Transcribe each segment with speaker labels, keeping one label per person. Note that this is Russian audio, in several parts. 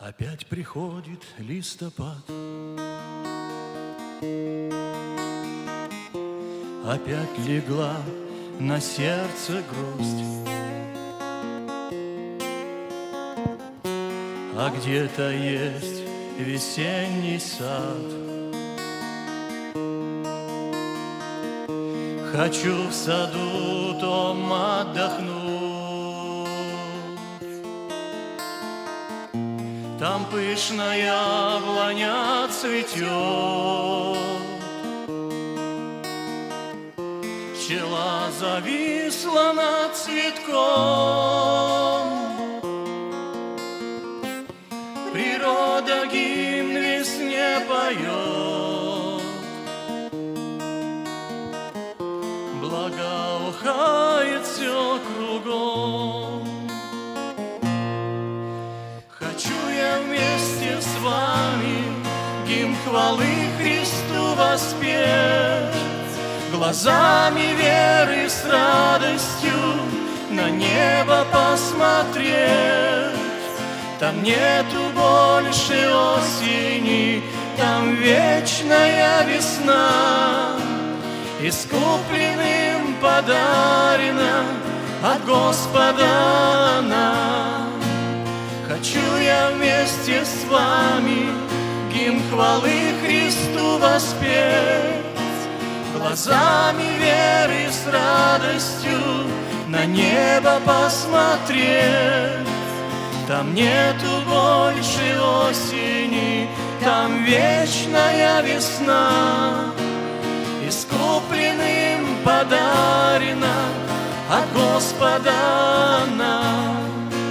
Speaker 1: Опять приходит листопад, опять легла на сердце грусть, а где-то есть весенний сад. Хочу в саду том отдохнуть, там пышная яблоня цветет, пчела зависла над цветком. Природа гимн весне поет, благоухает все кругом. Хочу я вместе с вами гимн хвалы Христу воспеть, глазами веры с радостью на небо посмотреть. Там нету больше осени, там вечная весна, искупленным подарена от Господа нам. Хочу я вместе с вами гимн хвалы Христу воспеть, глазами веры с радостью на небо посмотреть. Там нету больше осени, там вечная весна, искупленным подарена от Господа нам.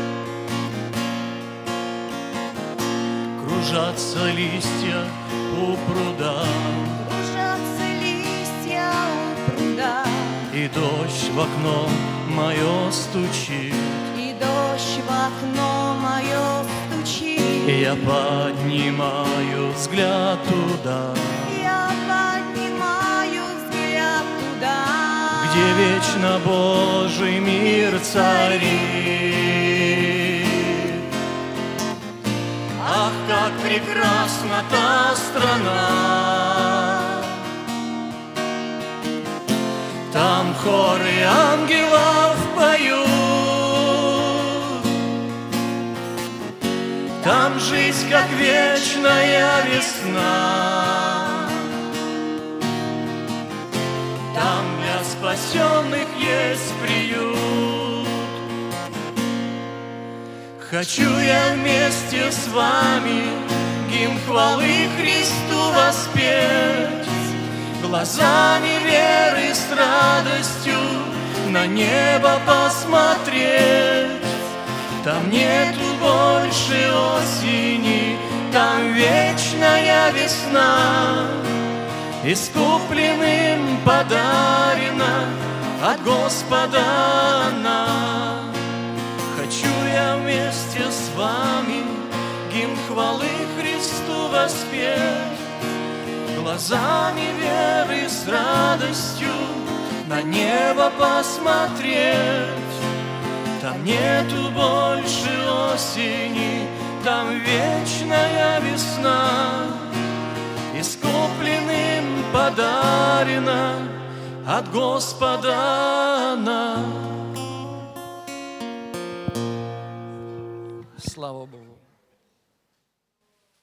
Speaker 1: Кружатся листья у пруда,
Speaker 2: кружатся листья у пруда,
Speaker 1: и дождь в окно мое стучит,
Speaker 2: и дождь в окно мое стучит.
Speaker 1: Я поднимаю взгляд туда,
Speaker 2: Я поднимаю взгляд туда,
Speaker 1: где вечно Божий мир царит. Ах, как прекрасна та страна! Там хоры ангелов поют, там жизнь, как вечная весна, там для спасенных есть приют. Хочу я вместе с вами гимн хвалы Христу воспеть, глазами веры с радостью на небо посмотреть. Там нету больше осени, там вечная весна, искупленным подарена от Господа нам. Хочу я вместе с вами гимн хвалы Христу воспеть, глазами веры с радостью на небо посмотреть. Там нету больше осени, там вечная весна, искупленным подарена от Господа нам.
Speaker 3: Слава Богу.